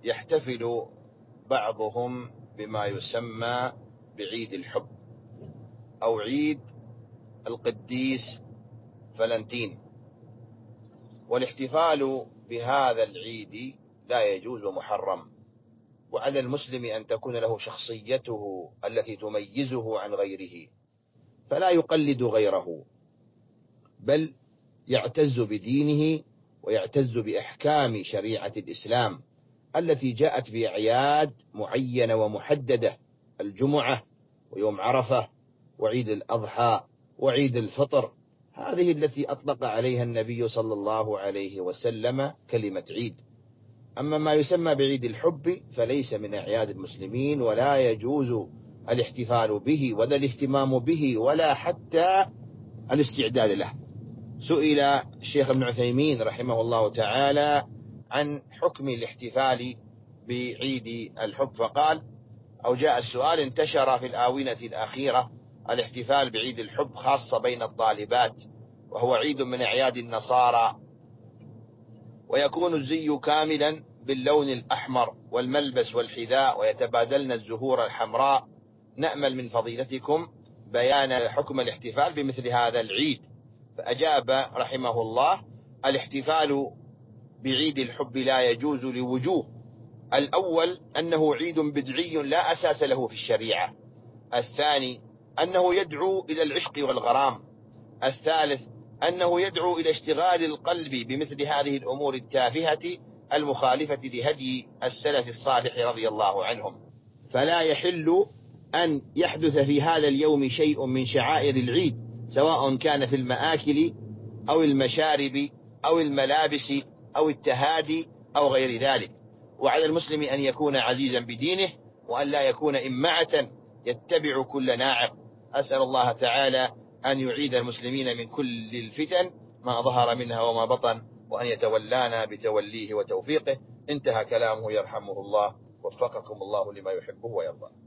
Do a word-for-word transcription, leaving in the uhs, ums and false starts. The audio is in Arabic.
يحتفل بعضهم بما يسمى بعيد الحب أو عيد القديس فلنتين، والاحتفال بهذا العيد لا يجوز محرم، وعلى المسلم أن تكون له شخصيته التي تميزه عن غيره، فلا يقلد غيره، بل يعتز بدينه ويعتز بأحكام شريعة الإسلام التي جاءت بأعياد معينة ومحددة: الجمعة ويوم عرفة وعيد الأضحى وعيد الفطر، هذه التي أطلق عليها النبي صلى الله عليه وسلم كلمة عيد. أما ما يسمى بعيد الحب فليس من أعياد المسلمين، ولا يجوز الاحتفال به ولا الاهتمام به ولا حتى الاستعداد له. سئل الشيخ ابن عثيمين رحمه الله تعالى عن حكم الاحتفال بعيد الحب فقال، أو جاء السؤال: انتشر في الآونة الأخيرة الاحتفال بعيد الحب خاصة بين الطالبات، وهو عيد من أعياد النصارى، ويكون الزي كاملا باللون الأحمر والملبس والحذاء، ويتبادلن الزهور الحمراء. نأمل من فضيلتكم بيان حكم الاحتفال بمثل هذا العيد. فأجاب رحمه الله: الاحتفال بعيد الحب لا يجوز لوجوه: الأول أنه عيد بدعي لا أساس له في الشريعة، الثاني أنه يدعو إلى العشق والغرام، الثالث أنه يدعو إلى اشتغال القلب بمثل هذه الأمور التافهة المخالفة لهدي السلف الصالح رضي الله عنهم، فلا يحل أن يحدث في هذا اليوم شيء من شعائر العيد، سواء كان في المآكل أو المشارب أو الملابس أو التهادي أو غير ذلك. وعلى المسلم أن يكون عزيزا بدينه، وأن لا يكون إمعة يتبع كل ناعق. أسأل الله تعالى أن يعيد المسلمين من كل الفتن ما ظهر منها وما بطن، وأن يتولانا بتوليه وتوفيقه. انتهى كلامه يرحمه الله، وفقكم الله لما يحبه ويرضى.